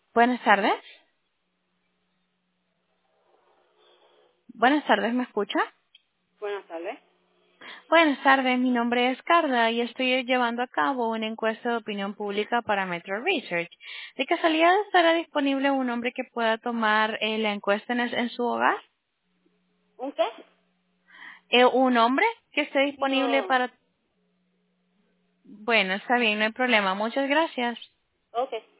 Buenas tardes. Buenas tardes, ¿me escucha? Buenas tardes. Buenas tardes, mi nombre es Carla y estoy llevando a cabo una encuesta de opinión pública para Metro Research. ¿De casualidad estará disponible un hombre que pueda tomar la encuesta en su hogar? ¿Un qué? ¿Un hombre que esté disponible No. para...? Bueno, está bien, no hay problema. Muchas gracias. Ok.